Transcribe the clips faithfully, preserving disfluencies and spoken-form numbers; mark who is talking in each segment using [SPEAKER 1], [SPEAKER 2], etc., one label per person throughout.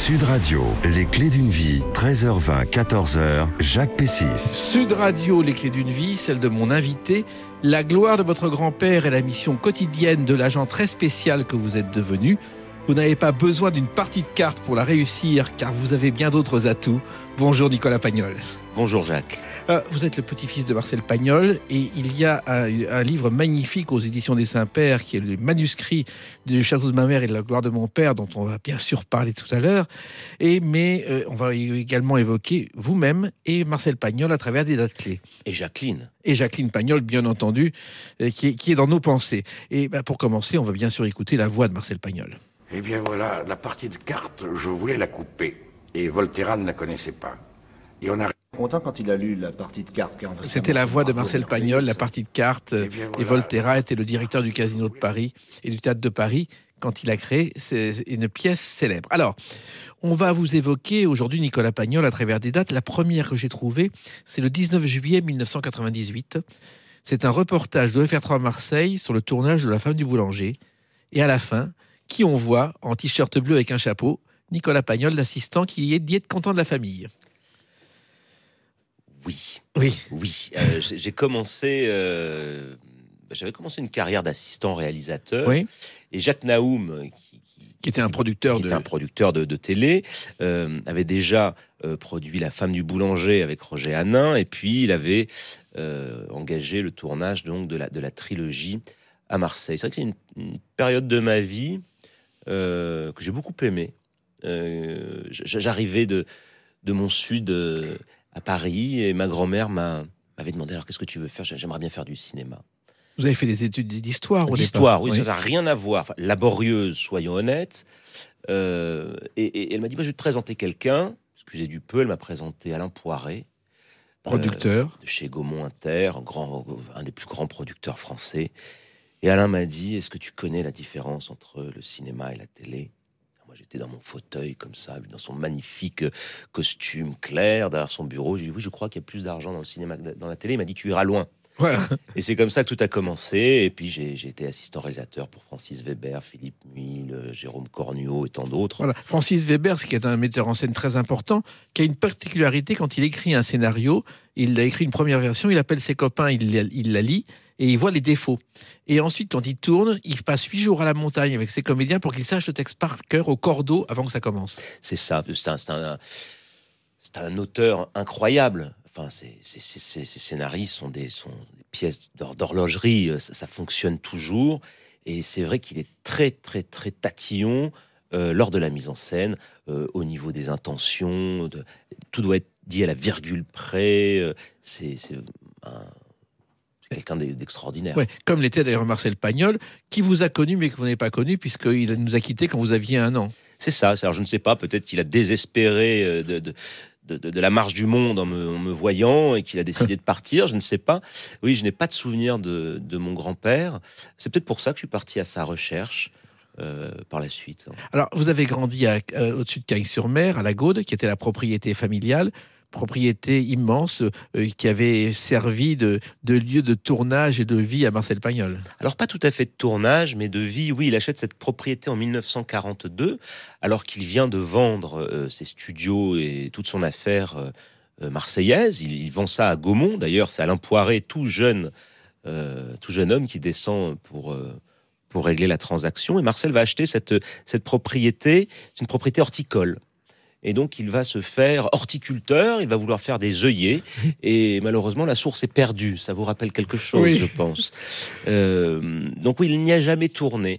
[SPEAKER 1] Sud Radio, les clés d'une vie, treize heures vingt, quatorze heures, Jacques Pessis.
[SPEAKER 2] Sud Radio, les clés d'une vie, celle de mon invité. La gloire de votre grand-père est la mission quotidienne de l'agent très spécial que vous êtes devenu. Vous n'avez pas besoin d'une partie de cartes pour la réussir, car vous avez bien d'autres atouts. Bonjour Nicolas Pagnol.
[SPEAKER 3] Bonjour Jacques.
[SPEAKER 2] Euh, vous êtes le petit-fils de Marcel Pagnol et il y a un, un livre magnifique aux éditions des Saints-Pères qui est le manuscrit du Château de ma mère et de la gloire de mon père, dont on va bien sûr parler tout à l'heure. Et, mais euh, on va également évoquer vous-même et Marcel Pagnol à travers des dates clés.
[SPEAKER 3] Et Jacqueline.
[SPEAKER 2] Et Jacqueline Pagnol, bien entendu, euh, qui, est, qui est dans nos pensées. Et ben, pour commencer, on va bien sûr écouter la voix de Marcel Pagnol.
[SPEAKER 4] Eh bien voilà, la partie de cartes, je voulais la couper. Et Volterra ne la connaissait pas. Et on a...
[SPEAKER 5] Content quand il a lu la partie de cartes.
[SPEAKER 2] C'était la voix de Marcel Pagnol, la partie de cartes. Et, voilà. Et Volterra était le directeur du Casino de Paris et du Théâtre de Paris quand il a créé une pièce célèbre. Alors, on va vous évoquer aujourd'hui, Nicolas Pagnol, à travers des dates. La première que j'ai trouvée, c'est le dix-neuf juillet mille neuf cent quatre-vingt-dix-huit. C'est un reportage de F R trois Marseille sur le tournage de La femme du boulanger. Et à la fin, qui on voit en t-shirt bleu avec un chapeau, Nicolas Pagnol, l'assistant qui est dit être content de la famille.
[SPEAKER 3] Oui,
[SPEAKER 2] oui,
[SPEAKER 3] oui. Euh, j'ai, j'ai commencé, euh, j'avais commencé une carrière d'assistant réalisateur.
[SPEAKER 2] Oui.
[SPEAKER 3] Et Jacques Naoum, qui, qui,
[SPEAKER 2] qui était un producteur,
[SPEAKER 3] qui
[SPEAKER 2] de...
[SPEAKER 3] était un producteur de, de télé, euh, avait déjà euh, produit La femme du boulanger avec Roger Hanin, et puis il avait euh, engagé le tournage donc de la de la trilogie à Marseille. C'est vrai que c'est une, une période de ma vie euh, que j'ai beaucoup aimée. Euh, j'arrivais de de mon sud. Euh, à Paris, et ma grand-mère m'a, m'avait demandé, alors qu'est-ce que tu veux faire? J'aimerais bien faire du cinéma.
[SPEAKER 2] Vous avez fait des études d'histoire au
[SPEAKER 3] D'histoire,
[SPEAKER 2] départ.
[SPEAKER 3] oui,
[SPEAKER 2] oui,
[SPEAKER 3] ça n'a rien à voir. Enfin, laborieuse, soyons honnêtes. Euh, et, et elle m'a dit, bah, je vais te présenter quelqu'un. Excusez du peu, elle m'a présenté Alain Poiret.
[SPEAKER 2] Producteur.
[SPEAKER 3] Euh, de chez Gaumont Inter, un, grand, un des plus grands producteurs français. Et Alain m'a dit, est-ce que tu connais la différence entre le cinéma et la télé? Moi, j'étais dans mon fauteuil, comme ça, lui, dans son magnifique costume clair, derrière son bureau. J'ai dit, oui, je crois qu'il y a plus d'argent dans le cinéma que dans la télé. Il m'a dit, tu iras loin.
[SPEAKER 2] Voilà.
[SPEAKER 3] Et c'est comme ça que tout a commencé. Et puis, j'ai, j'ai été assistant réalisateur pour Francis Weber, Philippe Muil, Jérôme Cornuau et tant d'autres.
[SPEAKER 2] Voilà. Francis Weber, qui est un metteur en scène très important, qui a une particularité quand il écrit un scénario. Il a écrit une première version, il appelle ses copains, il, il la lit. Et il voit les défauts. Et ensuite, quand il tourne, il passe huit jours à la montagne avec ses comédiens pour qu'ils sachent le texte par cœur au cordeau avant que ça commence.
[SPEAKER 3] C'est ça. C'est un, c'est un, c'est un auteur incroyable. Enfin, ces, ces, ces, ces scénaristes sont des, sont des pièces d'horlogerie. Ça, ça fonctionne toujours. Et c'est vrai qu'il est très, très, très tatillon euh, lors de la mise en scène, euh, au niveau des intentions. De, tout doit être dit à la virgule près. Euh, c'est, c'est un... quelqu'un d'extraordinaire.
[SPEAKER 2] Ouais, comme l'était d'ailleurs Marcel Pagnol, qui vous a connu mais que vous n'avez pas connu puisqu'il nous a quittés quand vous aviez un an.
[SPEAKER 3] C'est ça. Alors je ne sais pas, peut-être qu'il a désespéré de, de, de, de la marche du monde en me, en me voyant et qu'il a décidé de partir. Je ne sais pas. Oui, je n'ai pas de souvenir de, de mon grand-père. C'est peut-être pour ça que je suis parti à sa recherche. Euh, par la suite.
[SPEAKER 2] Alors, vous avez grandi à, euh, au-dessus de Cagnes-sur-Mer, à la Gaude, qui était la propriété familiale. Propriété immense euh, qui avait servi de, de lieu de tournage et de vie à Marcel Pagnol.
[SPEAKER 3] Alors pas tout à fait de tournage, mais de vie. Oui, il achète cette propriété en dix-neuf cent quarante-deux, alors qu'il vient de vendre euh, ses studios et toute son affaire euh, marseillaise. Il, il vend ça à Gaumont. D'ailleurs, c'est Alain Poiret, tout jeune, euh, tout jeune homme, qui descend pour... Euh, pour régler la transaction. Et Marcel va acheter cette, cette propriété. C'est une propriété horticole. Et donc, il va se faire horticulteur, il va vouloir faire des œillets, et malheureusement, la source est perdue. Ça vous rappelle quelque chose, oui. Je pense. Euh, donc oui, il n'y a jamais tourné.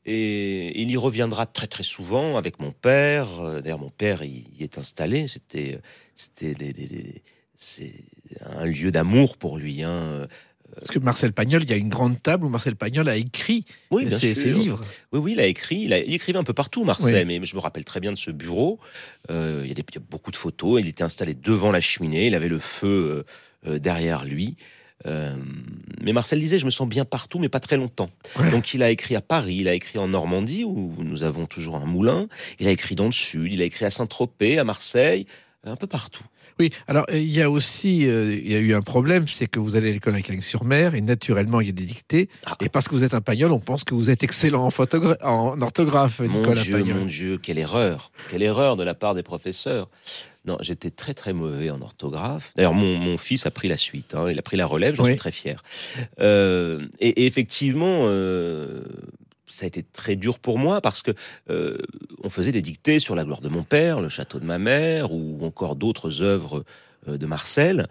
[SPEAKER 3] Et il y reviendra très très souvent avec mon père. D'ailleurs, mon père y, y est installé. C'était, c'était des, des, des, c'est un lieu d'amour pour lui, hein.
[SPEAKER 2] Parce que Marcel Pagnol, il y a une grande table où Marcel Pagnol a écrit
[SPEAKER 3] oui,
[SPEAKER 2] ses, ses livres.
[SPEAKER 3] Oui, oui, il a écrit. Il, a, il écrivait un peu partout, Marcel.
[SPEAKER 2] Oui.
[SPEAKER 3] Mais je me rappelle très bien de ce bureau. Euh, il, y a des, il y a beaucoup de photos. Il était installé devant la cheminée. Il avait le feu euh, derrière lui. Euh, mais Marcel disait, je me sens bien partout, mais pas très longtemps.
[SPEAKER 2] Ouais.
[SPEAKER 3] Donc il a écrit à Paris, il a écrit en Normandie, où nous avons toujours un moulin. Il a écrit dans le sud. Il a écrit à Saint-Tropez, à Marseille. un peu partout.
[SPEAKER 2] Oui, alors il y a aussi euh, il y a eu un problème, c'est que vous allez à l'école à Cagnes-sur-Mer et naturellement il y a des dictées.
[SPEAKER 3] Ah.
[SPEAKER 2] Et parce que vous êtes un Pagnol, on pense que vous êtes excellent en, photogra- en orthographe,
[SPEAKER 3] Mon
[SPEAKER 2] Nicolas
[SPEAKER 3] Dieu,
[SPEAKER 2] Pagnol.
[SPEAKER 3] mon Dieu, quelle erreur, quelle erreur de la part des professeurs. Non, j'étais très très mauvais en orthographe. D'ailleurs, mon, mon fils a pris la suite, hein, il a pris la relève, j'en
[SPEAKER 2] Oui.
[SPEAKER 3] suis très fier. Euh, et, et effectivement, euh, ça a été très dur pour moi parce que euh, on faisait des dictées sur la gloire de mon père, le château de ma mère, ou encore d'autres œuvres euh, de Marcel,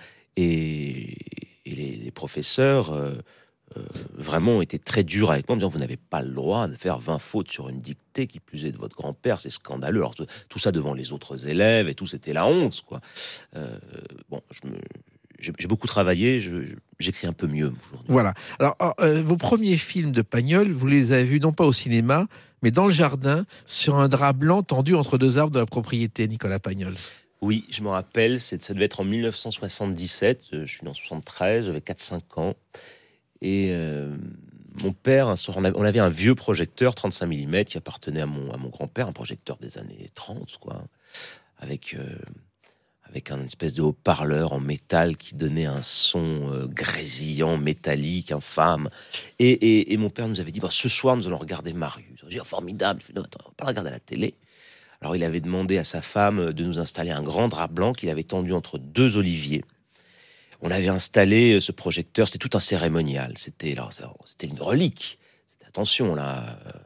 [SPEAKER 3] et, et les, les professeurs euh, euh, vraiment étaient très durs avec moi, en me disant vous n'avez pas le droit de faire vingt fautes sur une dictée, qui plus est de votre grand-père, c'est scandaleux. Alors tout, tout ça devant les autres élèves et tout, c'était la honte, quoi. Euh, bon, je me J'ai, j'ai beaucoup travaillé, je, je, j'écris un peu mieux aujourd'hui.
[SPEAKER 2] Voilà. Alors, euh, vos premiers films de Pagnol, vous les avez vus non pas au cinéma, mais dans le jardin, sur un drap blanc tendu entre deux arbres de la propriété, Nicolas Pagnol.
[SPEAKER 3] Oui, je me rappelle, c'est, ça devait être en dix-neuf cent soixante-dix-sept, je suis né en soixante-treize, j'avais quatre cinq ans, et euh, mon père, un soir, on avait, on avait un vieux projecteur trente-cinq millimètres qui appartenait à mon, à mon grand-père, un projecteur des années trente, quoi, avec... Euh, avec un espèce de haut-parleur en métal qui donnait un son euh, grésillant, métallique, infâme. Et, et, et mon père nous avait dit, bah, ce soir, nous allons regarder Marius. J'ai dit, oh, formidable. Il fait, non, attends, on va pas le regarder à la télé. Alors, il avait demandé à sa femme de nous installer un grand drap blanc qu'il avait tendu entre deux oliviers. On avait installé ce projecteur, c'était tout un cérémonial. C'était, là, c'était une relique. C'était, attention, là,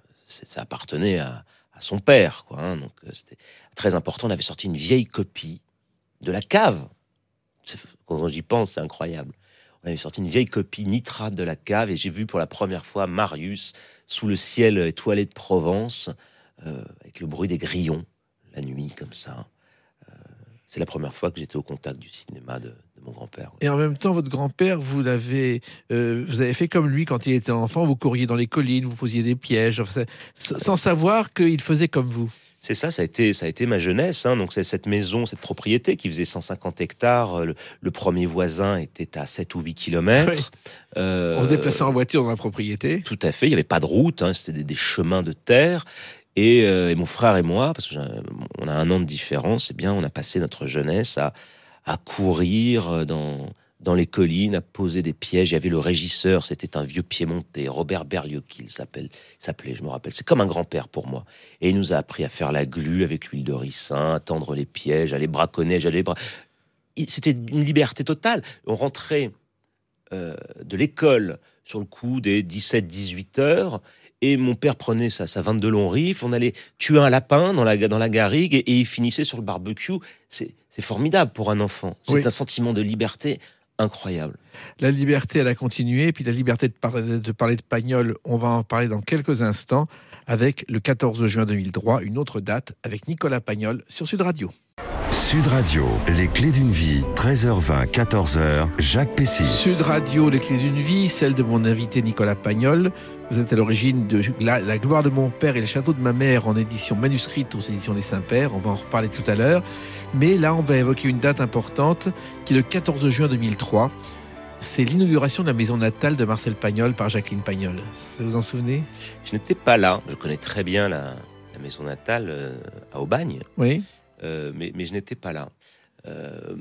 [SPEAKER 3] ça appartenait à, à son père, quoi, hein, donc c'était très important. On avait sorti une vieille copie de la cave. C'est, quand j'y pense, c'est incroyable. On avait sorti une vieille copie nitrate de la cave et j'ai vu pour la première fois Marius sous le ciel étoilé de Provence, euh, avec le bruit des grillons, la nuit, comme ça. Euh, c'est la première fois que j'étais au contact du cinéma de, de mon grand-père.
[SPEAKER 2] Et en même temps, votre grand-père, vous l'avez, euh, vous avez fait comme lui quand il était enfant, vous couriez dans les collines, vous posiez des pièges, enfin, sans savoir qu'il faisait comme vous.
[SPEAKER 3] C'est ça, ça a été, ça a été ma jeunesse. Hein. Donc c'est cette maison, cette propriété qui faisait cent cinquante hectares. Le, le premier voisin était à sept ou huit kilomètres.
[SPEAKER 2] Oui.
[SPEAKER 3] Euh,
[SPEAKER 2] On se déplaçait en voiture dans la propriété.
[SPEAKER 3] Tout à fait. Il n'y avait pas de route. Hein. C'était des, des chemins de terre. Et, euh, et mon frère et moi, parce qu'on a un an de différence, eh bien, on a passé notre jeunesse à, à courir dans... dans les collines, à poser des pièges. Il y avait le régisseur, c'était un vieux piémontais, Robert Berliocchi, il s'appelle, s'appelait, je me rappelle. C'est comme un grand-père pour moi. Et il nous a appris à faire la glu avec l'huile de ricin, à tendre les pièges, à les braconner. J'allais bra... C'était une liberté totale. On rentrait euh, de l'école sur le coup des dix-sept dix-huit heures, et mon père prenait sa, sa vingt-deux long rifle, on allait tuer un lapin dans la, dans la garrigue, et, et il finissait sur le barbecue. C'est, c'est formidable pour un enfant. C'est oui. un sentiment de liberté incroyable.
[SPEAKER 2] La liberté, elle a continué, puis la liberté de, par- de parler de Pagnol, on va en parler dans quelques instants, avec le quatorze juin deux mille trois, une autre date, avec Nicolas Pagnol sur Sud Radio.
[SPEAKER 1] Sud Radio, les clés d'une vie, treize heures vingt, quatorze heures, Jacques Pessis.
[SPEAKER 2] Sud Radio, les clés d'une vie, celle de mon invité Nicolas Pagnol. Vous êtes à l'origine de la, la gloire de mon père et le château de ma mère en édition manuscrite aux éditions des Saints-Pères. On va en reparler tout à l'heure. Mais là, on va évoquer une date importante qui est le quatorze juin deux mille trois. C'est l'inauguration de la maison natale de Marcel Pagnol par Jacqueline Pagnol. Vous vous en souvenez ?
[SPEAKER 3] Je n'étais pas là. Je connais très bien la, la maison natale euh, à Aubagne.
[SPEAKER 2] Oui.
[SPEAKER 3] Euh, mais, mais je n'étais pas là. Euh...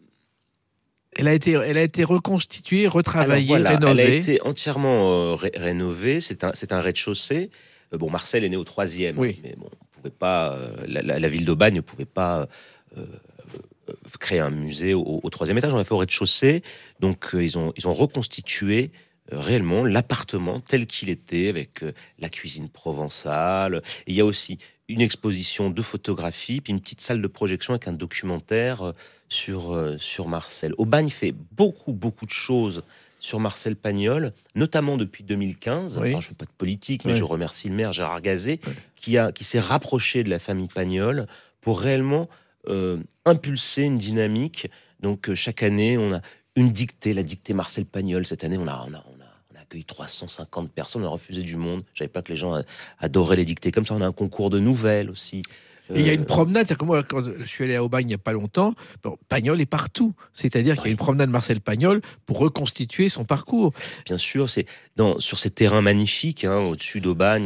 [SPEAKER 2] Elle a été, elle a été reconstituée, retravaillée,
[SPEAKER 3] Alors, voilà,
[SPEAKER 2] rénovée.
[SPEAKER 3] Elle a été entièrement euh, ré- rénovée. C'est un, c'est un rez-de-chaussée. Euh, bon, Marcel est né au troisième,
[SPEAKER 2] oui.
[SPEAKER 3] mais bon, on pouvait pas. Euh, la, la, la ville d'Aubagne ne pouvait pas euh, euh, créer un musée au, au troisième étage. On a fait au rez-de-chaussée. Donc, euh, ils ont, ils ont reconstitué euh, réellement l'appartement tel qu'il était, avec euh, la cuisine provençale. Et il y a aussi une exposition de photographies, puis une petite salle de projection avec un documentaire euh, sur, euh, sur Marcel. Aubagne fait beaucoup, beaucoup de choses sur Marcel Pagnol, notamment depuis deux mille quinze.
[SPEAKER 2] Oui.
[SPEAKER 3] Alors, je ne fais pas de politique, mais
[SPEAKER 2] oui.
[SPEAKER 3] je remercie le maire Gérard Gazet,
[SPEAKER 2] oui.
[SPEAKER 3] qui, a, qui s'est rapproché de la famille Pagnol pour réellement euh, impulser une dynamique. Donc, euh, chaque année, on a une dictée, la dictée Marcel Pagnol. Cette année, on a... On a, on a accueilli trois cent cinquante personnes, on a refusé du monde. Je savais pas que les gens adoraient les dictées comme ça. On a un concours de nouvelles aussi.
[SPEAKER 2] Et il euh... y a une promenade, c'est-à-dire que moi, quand je suis allé à Aubagne il n'y a pas longtemps, bon, Pagnol est partout. C'est-à-dire oui. qu'il y a une promenade Marcel Pagnol pour reconstituer son parcours.
[SPEAKER 3] Bien sûr, c'est dans, sur ces terrains magnifiques, hein, au-dessus d'Aubagne,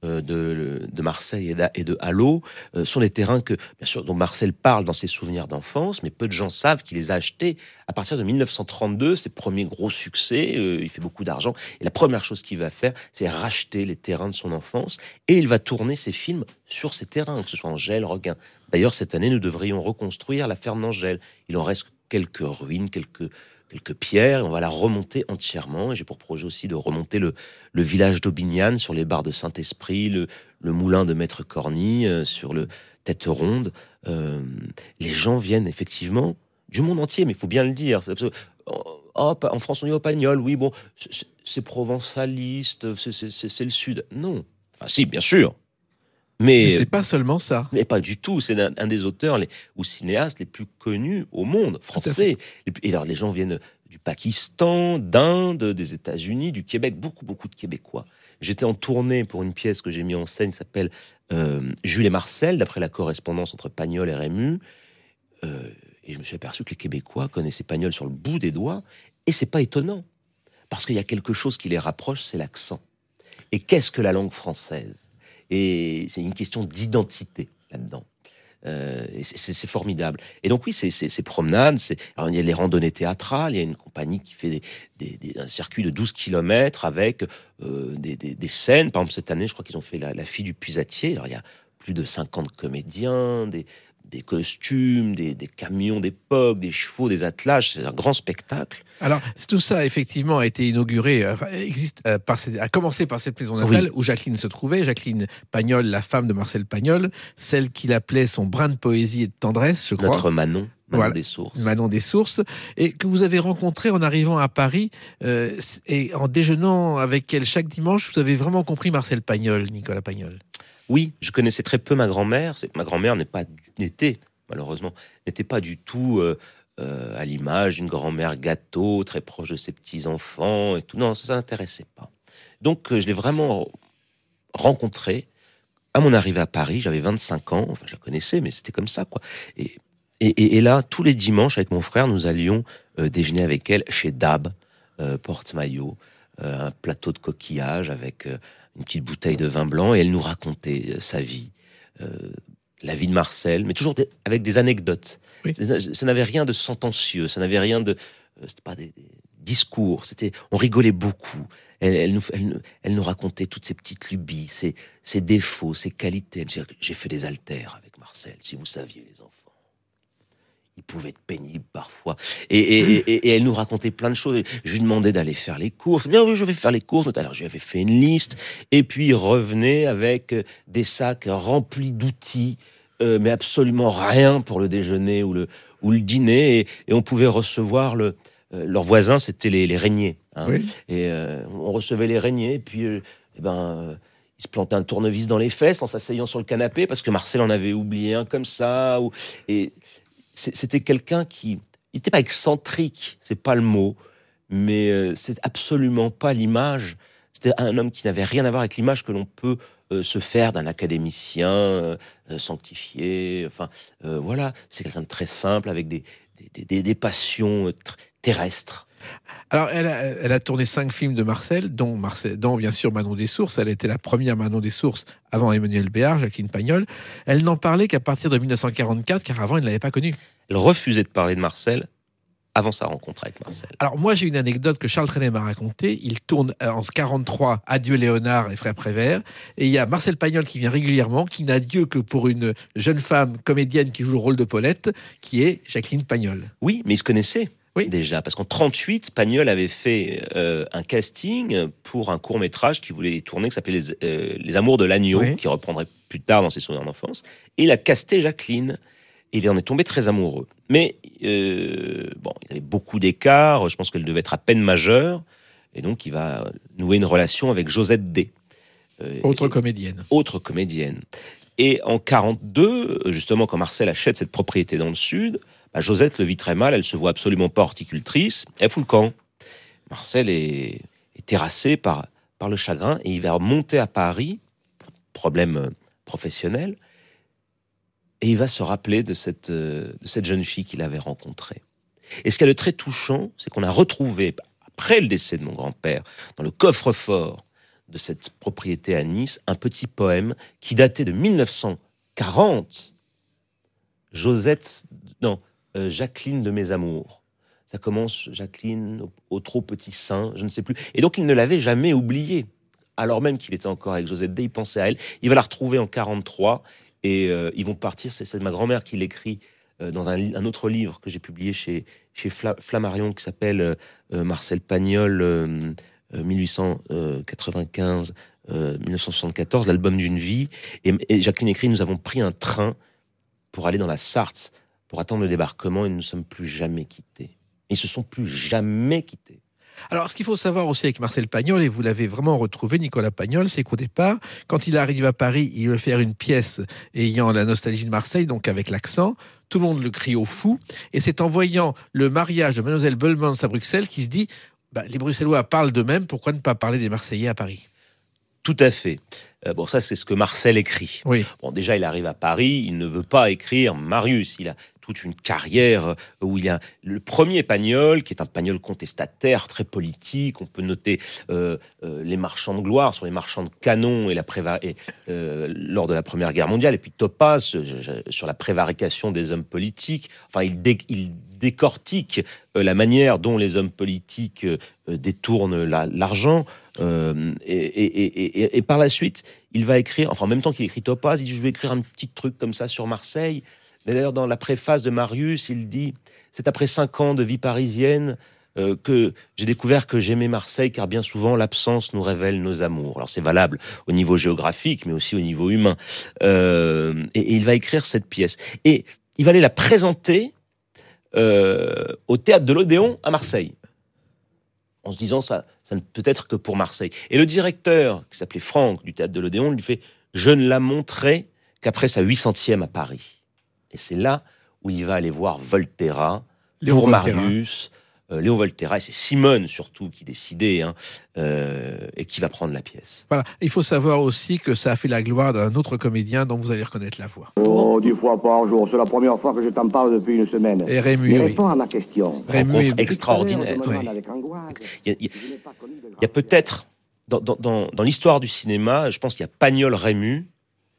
[SPEAKER 3] euh, de, de Marseille et de, et de Hallot euh, sont les terrains que, bien sûr, dont Marcel parle dans ses souvenirs d'enfance, mais peu de gens savent qu'il les a achetés à partir de dix-neuf cent trente-deux, ses premiers gros succès. Euh, il fait beaucoup d'argent. Et la première chose qu'il va faire, c'est racheter les terrains de son enfance. Et il va tourner ses films sur ces terrains, que ce soit Angèle, Requin. D'ailleurs, cette année, nous devrions reconstruire la ferme d'Angèle. Il en reste quelques ruines, quelques, quelques pierres, et on va la remonter entièrement. Et j'ai pour projet aussi de remonter le, le village d'Aubignan sur les barres de Saint-Esprit, le, le moulin de Maître Corny, euh, sur le Tête Ronde. Euh, les gens viennent effectivement du monde entier, mais il faut bien le dire. Oh, en France, on dit au Pagnol, oui, bon, c'est, c'est provençaliste, c'est, c'est, c'est, c'est le Sud. Non. Enfin, si, bien sûr. Mais,
[SPEAKER 2] Mais c'est pas seulement ça.
[SPEAKER 3] Mais pas du tout. C'est un, un des auteurs les, ou cinéastes les plus connus au monde, français. Et alors, les gens viennent du Pakistan, d'Inde, des États-Unis, du Québec, beaucoup, beaucoup de Québécois. J'étais en tournée pour une pièce que j'ai mise en scène qui s'appelle euh, Jules et Marcel, d'après la correspondance entre Pagnol et Rému. Euh, et je me suis aperçu que les Québécois connaissaient Pagnol sur le bout des doigts. Et c'est pas étonnant. Parce qu'il y a quelque chose qui les rapproche, c'est l'accent. Et qu'est-ce que la langue française ? Et c'est une question d'identité là-dedans. Euh, et c'est, c'est, c'est formidable. Et donc oui, c'est, c'est, c'est promenades. C'est... Alors, il y a les randonnées théâtrales. Il y a une compagnie qui fait des, des, des, un circuit de douze kilomètres avec euh, des, des, des scènes. Par exemple, cette année, je crois qu'ils ont fait la, la fille du Puisatier. Alors, il y a plus de cinquante comédiens, des, des costumes, des, des camions d'époque, des chevaux, des attelages. C'est un grand spectacle.
[SPEAKER 2] Alors, tout ça, effectivement, a été inauguré, euh, existe, euh, par, a commencé par cette maison natale, oui, où Jacqueline se trouvait. Jacqueline Pagnol, la femme de Marcel Pagnol, celle qu'il appelait son brin de poésie et de tendresse, je crois.
[SPEAKER 3] Notre Manon. Manon
[SPEAKER 2] voilà,
[SPEAKER 3] des Sources.
[SPEAKER 2] Manon des Sources. Et que vous avez rencontré en arrivant à Paris, euh, et en déjeunant avec elle chaque dimanche, vous avez vraiment compris Marcel Pagnol, Nicolas Pagnol.
[SPEAKER 3] Oui, je connaissais très peu ma grand-mère. C'est, ma grand-mère n'est pas, n'était, malheureusement, n'était pas du tout euh, euh, à l'image d'une grand-mère gâteau, très proche de ses petits-enfants et tout. Non, ça ne l'intéressait pas. Donc, euh, je l'ai vraiment rencontrée à mon arrivée à Paris. J'avais vingt-cinq ans. Enfin, je la connaissais, mais c'était comme ça, quoi. Et, et, et, et là, tous les dimanches, avec mon frère, nous allions euh, déjeuner avec elle chez Dab, euh, Porte-Maillot, euh, un plateau de coquillages avec... Euh, une petite bouteille de vin blanc, et elle nous racontait sa vie, euh, la vie de Marcel, mais toujours des, avec des anecdotes. Oui. Ça, ça n'avait rien de sentencieux, ça n'avait rien de... Euh, c'était pas des, des discours, c'était, on rigolait beaucoup. Elle, elle, nous, elle, elle nous racontait toutes ses petites lubies, ses, ses défauts, ses qualités. Elle me disait, j'ai fait des haltères avec Marcel, si vous saviez, les enfants. Il pouvait être pénible parfois. Et, et, et, et elle nous racontait plein de choses. Je lui demandais d'aller faire les courses. Bien oui, je vais faire les courses. Alors, je lui avais fait une liste. Et puis, il revenait avec des sacs remplis d'outils, euh, mais absolument rien pour le déjeuner ou le, ou le dîner. Et, et on pouvait recevoir le... Euh, leurs voisins, c'était les, les régniers. Hein. Oui. Et euh, on recevait les régniers. Et puis, euh, eh ben... Euh, il se plantait un tournevis dans les fesses en s'asseyant sur le canapé parce que Marcel en avait oublié un comme ça. Ou... Et... C'était quelqu'un qui... Il n'était pas excentrique, c'est pas le mot, mais euh, c'est absolument pas l'image. C'était un homme qui n'avait rien à voir avec l'image que l'on peut euh, se faire d'un académicien euh, sanctifié. Enfin, euh, voilà, c'est quelqu'un de très simple, avec des, des, des, des passions tr- terrestres.
[SPEAKER 2] Alors, elle a, elle a tourné cinq films de Marcel, dont, Marcel, dont bien sûr Manon des Sources. Elle était la première Manon des Sources avant Emmanuel Béard, Jacqueline Pagnol. Elle n'en parlait qu'à partir de dix-neuf cent quarante-quatre, car avant, elle ne l'avait pas connu.
[SPEAKER 3] Elle refusait de parler de Marcel avant sa rencontre avec Marcel.
[SPEAKER 2] Alors, moi, j'ai une anecdote que Charles Trenet m'a racontée. Il tourne en quarante-trois Adieu Léonard et Frères Prévert. Et il y a Marcel Pagnol qui vient régulièrement, qui n'a Dieu que pour une jeune femme comédienne qui joue le rôle de Paulette, qui est Jacqueline Pagnol.
[SPEAKER 3] Oui, mais ils se connaissaient. Oui. Déjà, parce qu'en trente-huit, Pagnol avait fait euh, un casting pour un court-métrage qu'il voulait tourner, qui s'appelait Les, euh, Les Amours de l'Agneau, oui, qui reprendrait plus tard dans ses souvenirs d'enfance. Et il a casté Jacqueline. Et il en est tombé très amoureux. Mais, euh, bon, il avait beaucoup d'écart. Je pense qu'elle devait être à peine majeure. Et donc, il va nouer une relation avec Josette D.
[SPEAKER 2] Euh, autre comédienne.
[SPEAKER 3] Autre comédienne. Et en quarante-deux, justement, quand Marcel achète cette propriété dans le Sud, bah, Josette le vit très mal, elle se voit absolument pas horticultrice, elle fout le camp. Marcel est, est terrassé par, par le chagrin et il va remonter à Paris, problème professionnel, et il va se rappeler de cette, de cette jeune fille qu'il avait rencontrée. Et ce qui est de très touchant, c'est qu'on a retrouvé, après le décès de mon grand-père, dans le coffre-fort de cette propriété à Nice un petit poème qui datait de mille neuf cent quarante. Josette, non, euh, Jacqueline de mes amours. Ça commence Jacqueline au, au trop petit sein, je ne sais plus. Et donc il ne l'avait jamais oublié, alors même qu'il était encore avec Josette Day, il pensait à elle. Il va la retrouver en quarante-trois et euh, ils vont partir. C'est, c'est ma grand-mère qui l'écrit euh, dans un, un autre livre que j'ai publié chez, chez Fla, Flammarion qui s'appelle euh, Marcel Pagnol, euh, euh, mille huit cent quatre-vingt-quinze euh, mille neuf cent soixante-quatorze, l'album d'une vie. Et, et Jacqueline écrit: nous avons pris un train pour aller dans la Sarthe, pour attendre le débarquement, et nous ne sommes plus jamais quittés. Ils se sont plus jamais quittés.
[SPEAKER 2] Alors, ce qu'il faut savoir aussi avec Marcel Pagnol, et vous l'avez vraiment retrouvé, Nicolas Pagnol, c'est qu'au départ, quand il arrive à Paris, il veut faire une pièce ayant la nostalgie de Marseille, donc avec l'accent. Tout le monde le crie au fou. Et c'est en voyant le mariage de Mademoiselle Belmans à Bruxelles qu'il se dit bah, les Bruxellois parlent d'eux-mêmes, pourquoi ne pas parler des Marseillais à Paris ?
[SPEAKER 3] Tout à fait. Euh, bon, ça, c'est ce que Marcel écrit.
[SPEAKER 2] Oui.
[SPEAKER 3] Bon, déjà, il arrive à Paris, il ne veut pas écrire Marius. Il a toute une carrière où il y a le premier Pagnol, qui est un Pagnol contestataire, très politique. On peut noter euh, euh, les marchands de gloire sur les marchands de canons et la préva- et, euh, lors de la Première Guerre mondiale. Et puis Topaz euh, sur la prévarication des hommes politiques. Enfin, il, dé- il décortique euh, la manière dont les hommes politiques euh, détournent la- l'argent. Euh, et, et, et, et, et par la suite, il va écrire, enfin en même temps qu'il écrit Topaz, il dit je vais écrire un petit truc comme ça sur Marseille. Et d'ailleurs, dans la préface de Marius, il dit c'est après cinq ans de vie parisienne euh, que j'ai découvert que j'aimais Marseille, car bien souvent l'absence nous révèle nos amours. Alors c'est valable au niveau géographique, mais aussi au niveau humain. Euh, et, et il va écrire cette pièce. Et il va aller la présenter euh, au théâtre de l'Odéon à Marseille, en se disant ça, ça ne peut être que pour Marseille. Et le directeur, qui s'appelait Franck, du théâtre de l'Odéon, lui fait « Je ne la montrerai qu'après sa huit centième à Paris ». Et c'est là où il va aller voir Volterra,
[SPEAKER 2] Léon
[SPEAKER 3] pour
[SPEAKER 2] Volterra.
[SPEAKER 3] Marius, euh, Léon Volterra, et c'est Simone surtout qui décidait, hein, euh, et qui va prendre la pièce.
[SPEAKER 2] Voilà. Il faut savoir aussi que ça a fait la gloire d'un autre comédien dont vous allez reconnaître la voix.
[SPEAKER 5] Oh, dix fois par jour, c'est la première fois que je t'en parle depuis une semaine.
[SPEAKER 2] Et Rému,
[SPEAKER 5] Mais
[SPEAKER 2] oui.
[SPEAKER 5] réponds à ma question.
[SPEAKER 2] Rému
[SPEAKER 3] Rencontre
[SPEAKER 2] est-
[SPEAKER 3] extraordinaire.
[SPEAKER 5] Je me demande
[SPEAKER 2] Oui.
[SPEAKER 5] avec angoisse.
[SPEAKER 3] Il y a, il y a-
[SPEAKER 5] Je n'ai pas connu de
[SPEAKER 3] il y a peut-être, dans, dans, dans, dans l'histoire du cinéma, je pense qu'il y a Pagnol Rému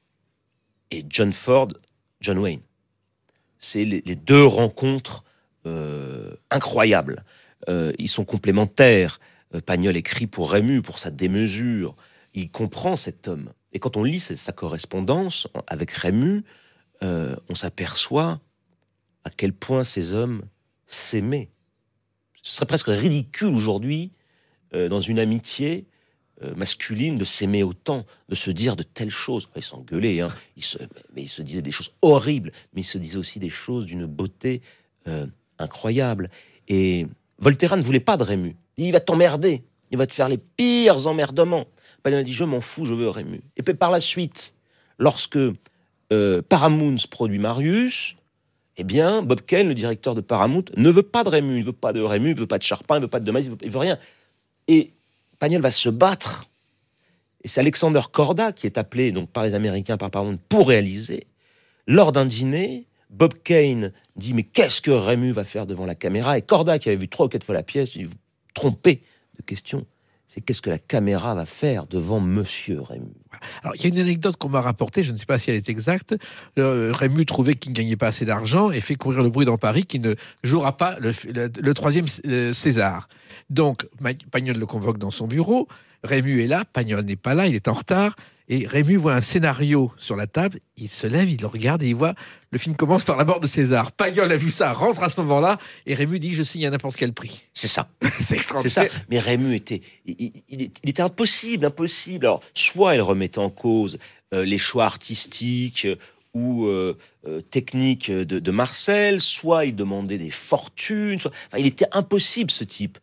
[SPEAKER 3] et John Ford, John Wayne. C'est les, les deux rencontres euh, incroyables. Euh, ils sont complémentaires. Euh, Pagnol écrit pour Rému, pour sa démesure. Il comprend cet homme. Et quand on lit sa, sa correspondance avec Rému, euh, on s'aperçoit à quel point ces hommes s'aimaient. Ce serait presque ridicule aujourd'hui, euh, dans une amitié euh, masculine, de s'aimer autant, de se dire de telles choses. Enfin, ils s'engueulaient, hein. Ils se, mais ils se disaient des choses horribles, mais ils se disaient aussi des choses d'une beauté euh, incroyable. Et Volterra ne voulait pas de Rému. Il dit, il va t'emmerder, il va te faire les pires emmerdements. Pagnol a dit, je m'en fous, je veux Rému. Et puis par la suite, lorsque euh, Paramount produit Marius, eh bien, Bob Kane, le directeur de Paramount, ne veut pas de Rému, il ne veut pas de Rému, il ne veut pas de Charpin, il ne veut pas de Demise, il ne veut, il veut rien. Et Pagnol va se battre. Et c'est Alexander Korda qui est appelé donc, par les Américains, par Paramount, pour réaliser. Lors d'un dîner, Bob Kane dit « Mais qu'est-ce que Rému va faire devant la caméra ?» Et Korda, qui avait vu trois ou quatre fois la pièce, dit « Vous vous trompez de question. C'est qu'est-ce que la caméra va faire devant Monsieur Rému ?»
[SPEAKER 2] Alors, il y a une anecdote qu'on m'a rapportée, je ne sais pas si elle est exacte. Euh, Rému trouvait qu'il ne gagnait pas assez d'argent et fait courir le bruit dans Paris qu'il ne jouera pas le, le, le troisième euh, César. Donc, Pagnol le convoque dans son bureau. Rému est là, Pagnol n'est pas là, il est en retard. Et Rému voit un scénario sur la table, il se lève, il le regarde et il voit le film commence par la mort de César. Pagnol a vu ça, rentre à ce moment-là et Rému dit je signe à n'importe quel prix.
[SPEAKER 3] C'est ça.
[SPEAKER 2] C'est
[SPEAKER 3] C'est
[SPEAKER 2] extraordinaire.
[SPEAKER 3] ça. Mais Rému était, il, il- il- il était impossible, impossible. Alors, soit il remettait en cause euh, les choix artistiques euh, ou euh, euh, techniques de, de Marcel, soit il demandait des fortunes. Soit... Enfin, il était impossible, ce type.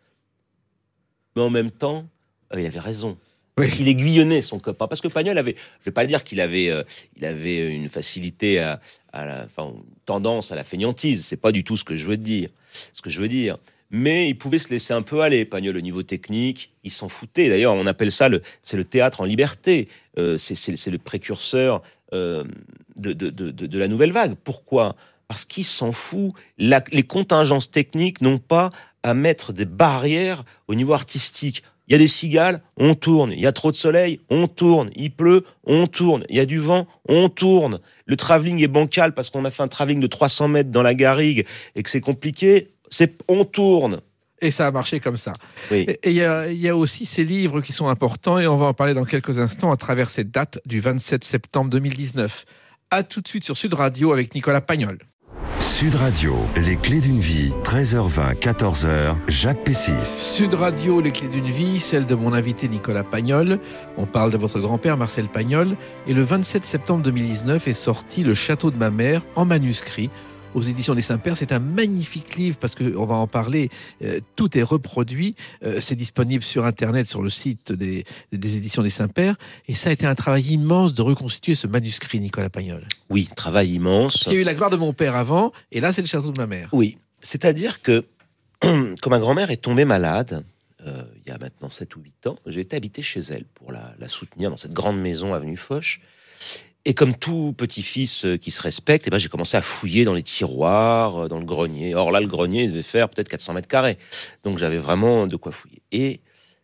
[SPEAKER 3] Mais en même temps, euh, il avait raison.
[SPEAKER 2] Oui.
[SPEAKER 3] Parce qu'il aiguillonnait son copain. Parce que Pagnol avait, je vais pas dire qu'il avait, euh, il avait une facilité à, à la, enfin, une tendance à la fainéantise. C'est pas du tout ce que je veux dire. Ce que je veux dire. Mais il pouvait se laisser un peu aller. Pagnol, au niveau technique, il s'en foutait. D'ailleurs, on appelle ça le, c'est le théâtre en liberté. Euh, c'est, c'est, c'est le précurseur euh, de, de, de, de la nouvelle vague. Pourquoi ? Parce qu'il s'en fout. La, les contingences techniques n'ont pas à mettre des barrières au niveau artistique. Il y a des cigales, on tourne. Il y a trop de soleil, on tourne. Il pleut, on tourne. Il y a du vent, on tourne. Le travelling est bancal parce qu'on a fait un travelling de trois cents mètres dans la garrigue et que c'est compliqué. C'est, on tourne.
[SPEAKER 2] Et ça a marché comme ça.
[SPEAKER 3] Oui.
[SPEAKER 2] Et il y a, y a aussi ces livres qui sont importants et on va en parler dans quelques instants à travers cette date du vingt-sept septembre deux mille dix-neuf. À tout de suite sur Sud Radio avec Nicolas Pagnol.
[SPEAKER 1] Sud Radio, les clés d'une vie, treize heures vingt, quatorze heures, Jacques Pessis.
[SPEAKER 2] Sud Radio, les clés d'une vie, celle de mon invité Nicolas Pagnol. On parle de votre grand-père Marcel Pagnol. Et le vingt-sept septembre deux mille dix-neuf est sorti Le Château de ma mère en manuscrit aux éditions des Saints-Pères. C'est un magnifique livre parce qu'on va en parler. Euh, tout est reproduit. Euh, c'est disponible sur Internet, sur le site des, des éditions des Saints-Pères. Et ça a été un travail immense de reconstituer ce manuscrit, Nicolas Pagnol.
[SPEAKER 3] Oui, travail immense.
[SPEAKER 2] Il y a eu La gloire de mon père avant, et là, c'est Le Château de ma mère.
[SPEAKER 3] Oui, c'est-à-dire que quand ma grand-mère est tombée malade, euh, il y a maintenant sept ou huit ans, j'ai été habité chez elle pour la, la soutenir dans cette grande maison avenue Foch. Et comme tout petit-fils qui se respecte, eh ben, j'ai commencé à fouiller dans les tiroirs, dans le grenier. Or là, le grenier devait faire peut-être quatre cents mètres carrés. Donc j'avais vraiment de quoi fouiller. Et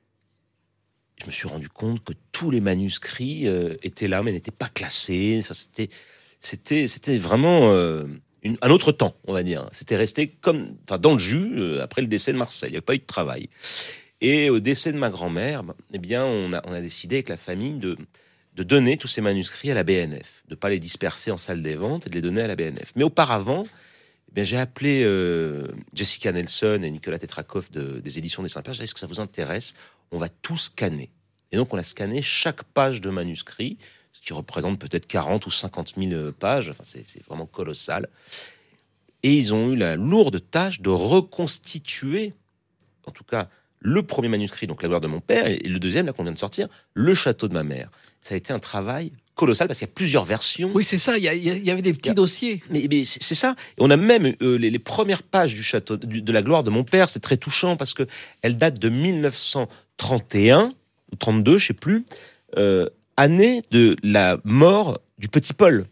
[SPEAKER 3] je me suis rendu compte que tous les manuscrits euh, étaient là, mais n'étaient pas classés. Ça, c'était, c'était, c'était vraiment euh, une, un autre temps, on va dire. C'était resté comme, enfin, dans le jus euh, après le décès de Marcel. Il n'y avait pas eu de travail. Et au décès de ma grand-mère, eh bien, on a, on a décidé avec la famille de... de donner tous ces manuscrits à la B N F, de ne pas les disperser en salle des ventes et de les donner à la B N F. Mais auparavant, eh bien, j'ai appelé euh, Jessica Nelson et Nicolas Tetrakoff de, des éditions des Saints-Pères. J'ai dit, est-ce que ça vous intéresse ? On va tout scanner. Et donc, on a scanné chaque page de manuscrit, ce qui représente peut-être quarante ou cinquante mille pages. Enfin, c'est, c'est vraiment colossal. Et ils ont eu la lourde tâche de reconstituer, en tout cas, le premier manuscrit, donc La gloire de mon père, et le deuxième, là qu'on vient de sortir, Le château de ma mère. Ça a été un travail colossal parce qu'il y a plusieurs versions.
[SPEAKER 2] Oui, c'est ça, il y, a, il y avait des petits
[SPEAKER 3] a,
[SPEAKER 2] dossiers.
[SPEAKER 3] Mais, mais c'est, c'est ça. Et on a même euh, les, les premières pages du château, du, de La gloire de mon père, c'est très touchant parce qu'elles datent de mille neuf cent trente et un, ou trente-deux, je ne sais plus, euh, année de la mort du petit Paul.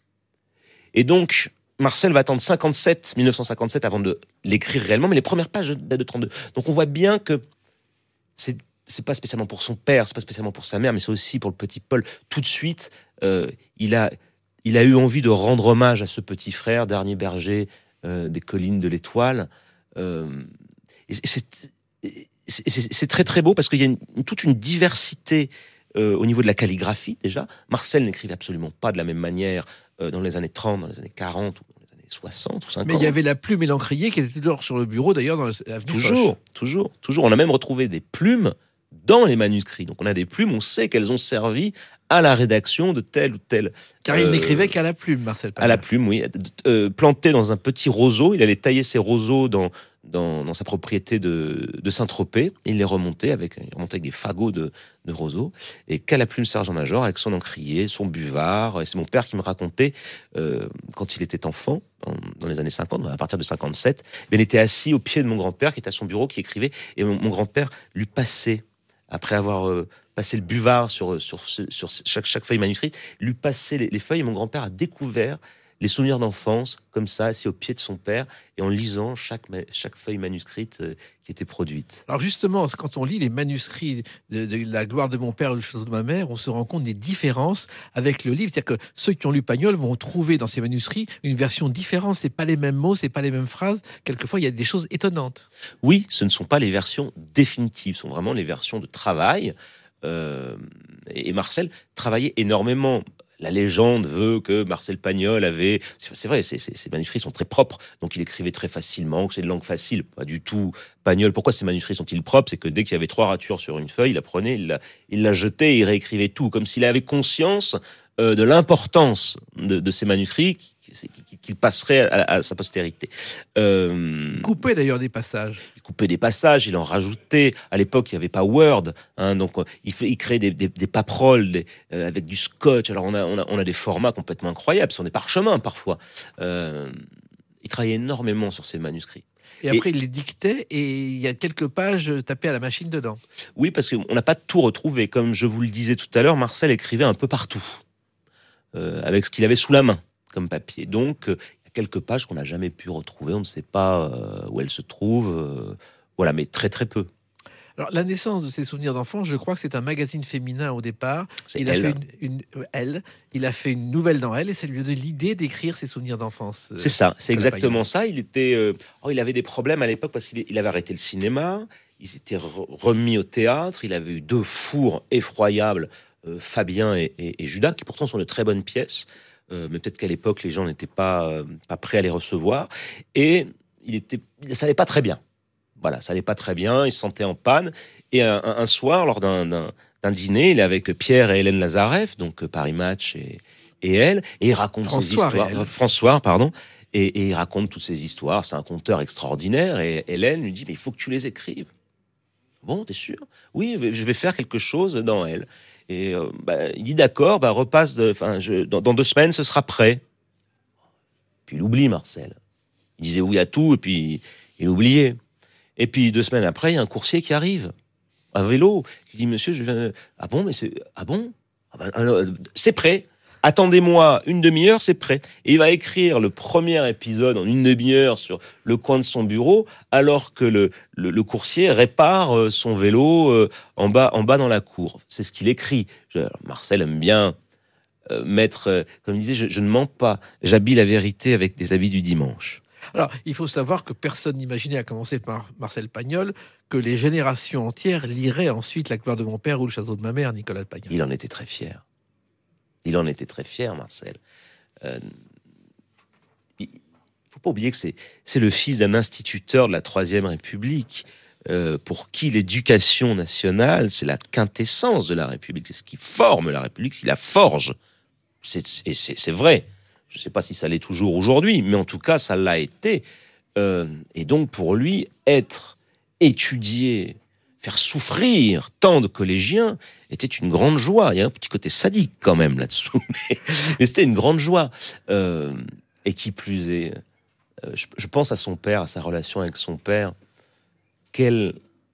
[SPEAKER 3] Et donc... Marcel va attendre cinquante-sept, mille neuf cent cinquante-sept avant de l'écrire réellement, mais les premières pages datent de trente-deux. Donc on voit bien que c'est, c'est pas spécialement pour son père, c'est pas spécialement pour sa mère, mais c'est aussi pour le petit Paul. Tout de suite, euh, il, a, il a eu envie de rendre hommage à ce petit frère, dernier berger euh, des collines de l'Étoile. Euh, et c'est, c'est, c'est, c'est très très beau parce qu'il y a une, toute une diversité euh, au niveau de la calligraphie déjà. Marcel n'écrivait absolument pas de la même manière dans les années trente, dans les années quarante, ou dans les années soixante ou cinquante.
[SPEAKER 2] Mais il y avait la plume et l'encrier qui étaient toujours sur le bureau, d'ailleurs, dans l'avenue
[SPEAKER 3] Toujours,
[SPEAKER 2] Foch.
[SPEAKER 3] toujours, toujours. On a même retrouvé des plumes dans les manuscrits. Donc on a des plumes, on sait qu'elles ont servi à la rédaction de tel ou tel...
[SPEAKER 2] Car il euh, n'écrivait qu'à la plume, Marcel Pagnol.
[SPEAKER 3] À la plume, oui. Euh, planté dans un petit roseau, il allait tailler ses roseaux dans, dans, dans sa propriété de, de Saint-Tropez. Il les remontait avec, il remontait avec des fagots de, de roseaux. Et qu'à la plume sergent-major, avec son encrier, son buvard. Et c'est mon père qui me racontait, euh, quand il était enfant, en, dans les années cinquante, à partir de cinquante-sept, il était assis au pied de mon grand-père, qui était à son bureau, qui écrivait. Et mon, mon grand-père lui passait, après avoir euh, passé le buvard sur, sur, sur chaque, chaque feuille manuscrite, lui passait les, les feuilles. Et mon grand-père a découvert les souvenirs d'enfance, comme ça, assis au pied de son père, et en lisant chaque, chaque feuille manuscrite euh, qui était produite.
[SPEAKER 2] Alors justement, quand on lit les manuscrits de, de La gloire de mon père ou Le château de ma mère, on se rend compte des différences avec le livre. C'est-à-dire que ceux qui ont lu Pagnol vont trouver dans ces manuscrits une version différente. C'est pas les mêmes mots, c'est pas les mêmes phrases. Quelquefois, il y a des choses étonnantes.
[SPEAKER 3] Oui, ce ne sont pas les versions définitives, ce sont vraiment les versions de travail. Euh, et Marcel travaillait énormément. La légende veut que Marcel Pagnol avait... C'est vrai, ces manuscrits sont très propres, donc il écrivait très facilement, que c'est de langue facile. Pas du tout. Pagnol, pourquoi ces manuscrits sont-ils propres ? C'est que dès qu'il y avait trois ratures sur une feuille, il la prenait, il la, il la jetait et il réécrivait tout, comme s'il avait conscience euh, de l'importance de, de ces manuscrits qu'il passerait à, à sa postérité. Euh,
[SPEAKER 2] il coupait d'ailleurs des passages.
[SPEAKER 3] Il coupait des passages, il en rajoutait. À l'époque, il n'y avait pas Word, hein, donc il, fait, il créait des, des, des paperoles des, euh, avec du scotch. Alors on a, on, a, on a des formats complètement incroyables, ce sont des parchemins parfois. Euh, il travaillait énormément sur ces manuscrits.
[SPEAKER 2] Et après, et, il les dictait et il y a quelques pages tapées à la machine dedans.
[SPEAKER 3] Oui, parce qu'on n'a pas tout retrouvé. Comme je vous le disais tout à l'heure, Marcel écrivait un peu partout, euh, avec ce qu'il avait sous la main comme papier. Donc, euh, il y a quelques pages qu'on n'a jamais pu retrouver. On ne sait pas euh, où elles se trouvent. Euh, voilà, mais très très peu.
[SPEAKER 2] Alors, la naissance de ses souvenirs d'enfance, je crois que c'est un magazine féminin au départ.
[SPEAKER 3] C'est
[SPEAKER 2] il a
[SPEAKER 3] Elle.
[SPEAKER 2] fait une, une- euh, Elle. Il a fait une nouvelle dans Elle et ça lui a donné l'idée d'écrire ses souvenirs d'enfance. euh,
[SPEAKER 3] C'est ça, c'est
[SPEAKER 2] Nicolas
[SPEAKER 3] exactement
[SPEAKER 2] Pagnol.
[SPEAKER 3] ça. Il était, euh, oh, il avait des problèmes à l'époque parce qu'il il avait arrêté le cinéma. Il s'était re- remis au théâtre. Il avait eu deux fours effroyables, euh, Fabien et, et- et Judas, qui pourtant sont de très bonnes pièces. Euh, mais peut-être qu'à l'époque, les gens n'étaient pas, euh, pas prêts à les recevoir. Et il était, ça allait pas très bien. Voilà, ça allait pas très bien. Il se sentait en panne. Et un, un- un soir, lors d'un, d'un- d'un dîner, il est avec Pierre et Hélène Lazareff, donc euh, Paris Match et, et elle, et il raconte ses
[SPEAKER 2] François
[SPEAKER 3] histoires.
[SPEAKER 2] et elle.
[SPEAKER 3] Euh, François, pardon. Et, et il raconte toutes ces histoires. C'est un conteur extraordinaire. Et Hélène lui dit, mais il faut que tu les écrives. Bon, t'es sûr? Oui, je vais faire quelque chose dans Elle. Et euh, bah, il dit, d'accord, bah, repasse, de, enfin, je, dans, dans deux semaines, ce sera prêt. Puis il oublie Marcel. Il disait oui à tout, et puis il oubliait. Et puis deux semaines après, il y a un coursier qui arrive, à vélo. Il dit, monsieur, je viens... Ah bon, mais c'est... Ah bon? Ah ben, alors, c'est prêt. Attendez-moi une demi-heure, c'est prêt. Et il va écrire le premier épisode en une demi-heure sur le coin de son bureau, alors que le, le, le coursier répare euh, son vélo euh, en bas, en bas dans la cour. C'est ce qu'il écrit. Je- alors, Marcel aime bien euh, mettre, euh, comme il disait, je, je ne mens pas. J'habille la vérité avec des habits du dimanche.
[SPEAKER 2] Alors, il faut savoir que personne n'imaginait, à commencer par Marcel Pagnol, que les générations entières liraient ensuite La gloire de mon père ou Le château de ma mère, Nicolas Pagnol.
[SPEAKER 3] Il en était très fier. Il en était très fier, Marcel. Euh, il ne faut pas oublier que c'est, c'est le fils d'un instituteur de la Troisième République, euh, pour qui l'éducation nationale, c'est la quintessence de la République. C'est ce qui forme la République, c'est la forge. C'est, et c'est, c'est vrai. Je ne sais pas si ça l'est toujours aujourd'hui, mais en tout cas, ça l'a été. Euh, et donc, pour lui, être étudié, faire souffrir tant de collégiens était une grande joie. Il y a un petit côté sadique quand même là-dessous, mais, mais c'était une grande joie. Euh, et qui plus est, euh, je, je pense à son père, à sa relation avec son père. Quel,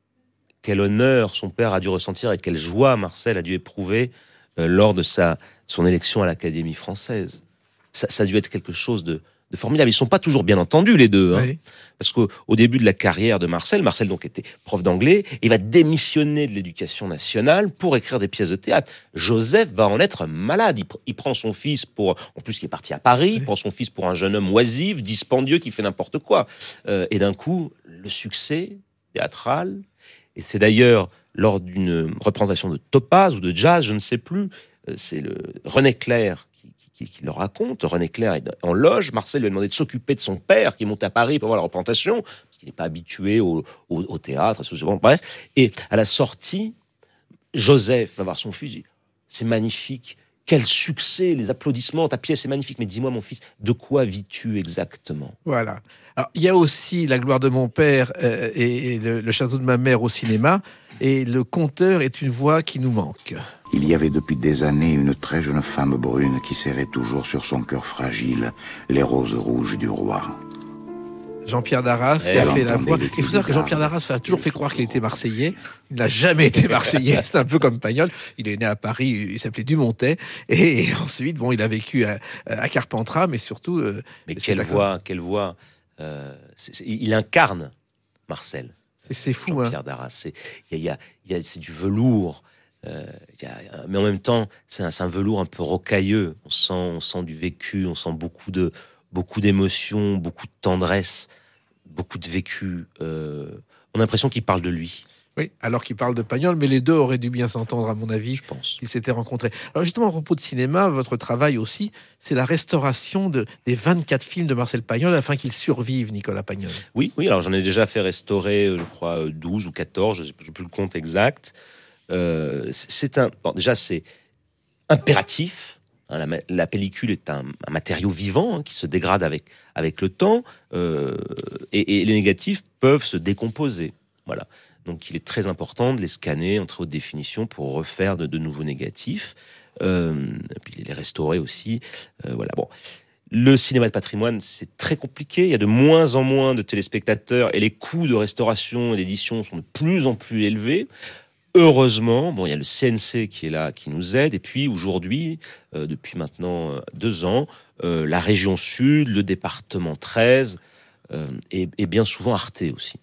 [SPEAKER 3] quel honneur son père a dû ressentir et quelle joie Marcel a dû éprouver euh, lors de sa, son élection à l'Académie française. Ça, ça a dû être quelque chose de, de formidable. Ils ne sont pas toujours bien entendus, les deux. Hein.
[SPEAKER 2] Oui.
[SPEAKER 3] Parce qu'au au début de la carrière de Marcel, Marcel donc était prof d'anglais, et il va démissionner de l'éducation nationale pour écrire des pièces de théâtre. Joseph va en être malade. Il, pr- il prend son fils pour... En plus, il est parti à Paris, il
[SPEAKER 2] Oui.
[SPEAKER 3] prend son fils pour un jeune homme oisif, dispendieux, qui fait n'importe quoi. Euh, et d'un coup, le succès théâtral. Et c'est d'ailleurs lors d'une représentation de Topaz ou de Jazz, je ne sais plus, euh, c'est le René Clair qui, qui, qui le raconte. René Clair est en loge. Marcel lui a demandé de s'occuper de son père qui monte à Paris pour voir la représentation, parce qu'il n'est pas habitué au, au, au théâtre. Bon, bref. Et à la sortie, Joseph va voir son fils. Il dit, c'est magnifique. Quel succès, les applaudissements, ta pièce est magnifique. Mais dis-moi, mon fils, de quoi vis-tu exactement?
[SPEAKER 2] Voilà. Alors, il y a aussi La gloire de mon père euh, et, et le, le château de ma mère au cinéma. Et le conteur est une voix qui nous manque.
[SPEAKER 6] Il y avait depuis des années une très jeune femme brune qui serrait toujours sur son cœur fragile les roses rouges du roi.
[SPEAKER 2] Jean-Pierre Darras qui
[SPEAKER 3] Eh,
[SPEAKER 2] a fait la
[SPEAKER 6] entendez
[SPEAKER 2] voix.
[SPEAKER 6] les
[SPEAKER 2] Il faut savoir que Jean-Pierre Darras a toujours fait croire qu'il était Marseillais. Il n'a jamais été Marseillais. C'est un peu comme Pagnol. Il est né à Paris. Il s'appelait Dumontet. Et ensuite, bon, il a vécu à, à Carpentras, mais surtout. euh,
[SPEAKER 3] Mais
[SPEAKER 2] c'est
[SPEAKER 3] quelle
[SPEAKER 2] d'accord.
[SPEAKER 3] voix, quelle voix. Euh, c'est- c'est- il incarne Marcel.
[SPEAKER 2] C'est, c'est fou, hein.
[SPEAKER 3] Jean-Pierre Darras. C'est, il y a, il y a, c'est du velours. Euh, il y a- mais en même temps, c'est un, c'est un velours un peu rocailleux. On sent, on sent du vécu, on sent beaucoup de, beaucoup d'émotions, beaucoup de tendresse, beaucoup de vécu. Euh, on a l'impression qu'il parle de lui,
[SPEAKER 2] Oui, alors qu'il parle de Pagnol, mais les deux auraient dû bien s'entendre, à mon avis,
[SPEAKER 3] je pense.
[SPEAKER 2] s'ils s'étaient rencontrés. Alors justement, à propos de cinéma, votre travail aussi, c'est la restauration de, des vingt-quatre films de Marcel Pagnol afin qu'ils survivent, Nicolas Pagnol.
[SPEAKER 3] Oui, oui. Alors j'en ai déjà fait restaurer, euh, je crois, euh, douze ou quatorze. Je n'ai plus le compte exact. Euh, c'est c'est un. Bon, déjà, c'est impératif. Hein, la, ma- la pellicule est un, un matériau vivant hein, qui se dégrade avec, avec le temps, euh, et, et les négatifs peuvent se décomposer. Voilà. Donc il est très important de les scanner en très haute définition pour refaire de, de nouveaux négatifs, euh, et puis les restaurer aussi. Euh, voilà. Bon. Le cinéma de patrimoine, c'est très compliqué. Il y a de moins en moins de téléspectateurs et les coûts de restauration et d'édition sont de plus en plus élevés. Heureusement, bon, il y a le C N C qui est là, qui nous aide. Et puis aujourd'hui, euh, depuis maintenant euh, deux ans, euh, la région Sud, le département treize, euh, et, et bien souvent Arte aussi.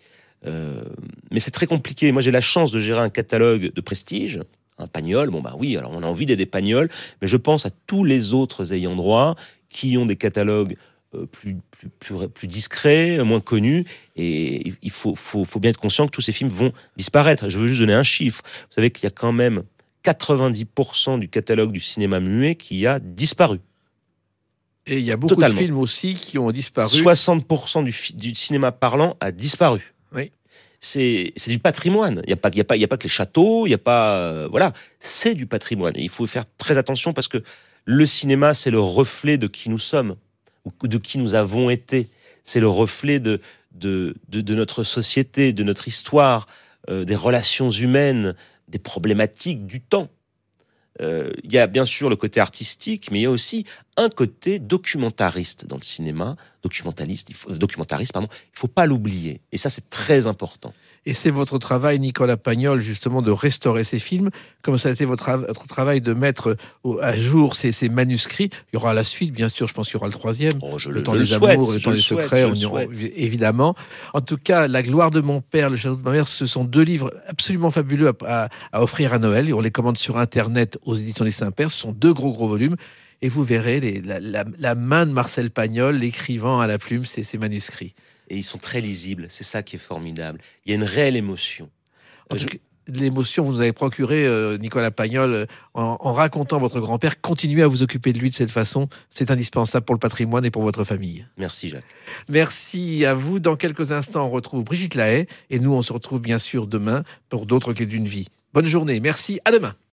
[SPEAKER 3] Euh, mais c'est très compliqué. Moi, j'ai la chance de gérer un catalogue de prestige. Un Pagnol, bon bah oui, alors on a envie d'aider Pagnol, mais je pense à tous les autres ayants droit qui ont des catalogues euh, plus, plus, plus, plus discrets, moins connus, et il faut, faut, faut bien être conscient que tous ces films vont disparaître. Je veux juste donner un chiffre. Vous savez qu'il y a quand même quatre-vingt-dix pour cent du catalogue du cinéma muet qui a disparu.
[SPEAKER 2] Et il y a beaucoup
[SPEAKER 3] Totalement.
[SPEAKER 2] de films aussi qui ont disparu.
[SPEAKER 3] soixante pour cent du, fi- du cinéma parlant a disparu.
[SPEAKER 2] Oui.
[SPEAKER 3] C'est, c'est du patrimoine. Il n'y a, pas- il y a, pas- il y a pas que les châteaux, il y a pas. euh, voilà, c'est du patrimoine. Et il faut faire très attention parce que le cinéma, c'est le reflet de qui nous sommes, ou de qui nous avons été. C'est le reflet de, de, de, de notre société, de notre histoire, euh, des relations humaines, des problématiques du temps. Euh, Il y a bien sûr le côté artistique, mais il y a aussi un côté documentariste dans le cinéma, documentaliste, il faut, documentariste, pardon, il faut pas l'oublier. Et ça, c'est très important.
[SPEAKER 2] Et c'est votre travail, Nicolas Pagnol, justement, de restaurer ces films, comme ça a été votre, tra- votre travail de mettre au- à jour ces, ces manuscrits. Il y aura la suite, bien sûr, je pense qu'il y aura le troisième.
[SPEAKER 3] Oh, je
[SPEAKER 2] le,
[SPEAKER 3] le,
[SPEAKER 2] temps
[SPEAKER 3] je
[SPEAKER 2] des
[SPEAKER 3] le souhaite,
[SPEAKER 2] amours, le
[SPEAKER 3] je
[SPEAKER 2] temps
[SPEAKER 3] le
[SPEAKER 2] des
[SPEAKER 3] souhaite,
[SPEAKER 2] secrets,
[SPEAKER 3] je
[SPEAKER 2] on
[SPEAKER 3] le
[SPEAKER 2] y aura-
[SPEAKER 3] souhaite.
[SPEAKER 2] évidemment. En tout cas, La gloire de mon père, Le château de ma mère, ce sont deux livres absolument fabuleux à, à- à offrir à Noël. Et on les commande sur Internet aux éditions des Saint-Pères. Ce sont deux gros, gros volumes. Et vous verrez les- la, la- la main de Marcel Pagnol, l'écrivant à la plume, ces, ces manuscrits.
[SPEAKER 3] Et ils sont très lisibles, c'est ça qui est formidable. Il y a une réelle émotion.
[SPEAKER 2] En
[SPEAKER 3] Je-
[SPEAKER 2] tout cas, l'émotion que vous nous avez procurée, euh, Nicolas Pagnol, euh, en, en racontant votre grand-père. Continuez à vous occuper de lui de cette façon. C'est indispensable pour le patrimoine et pour votre famille.
[SPEAKER 3] Merci Jacques.
[SPEAKER 2] Merci à vous. Dans quelques instants, on retrouve Brigitte Lahaye. Et nous, on se retrouve bien sûr demain pour d'autres clés d'une vie. Bonne journée. Merci. À demain.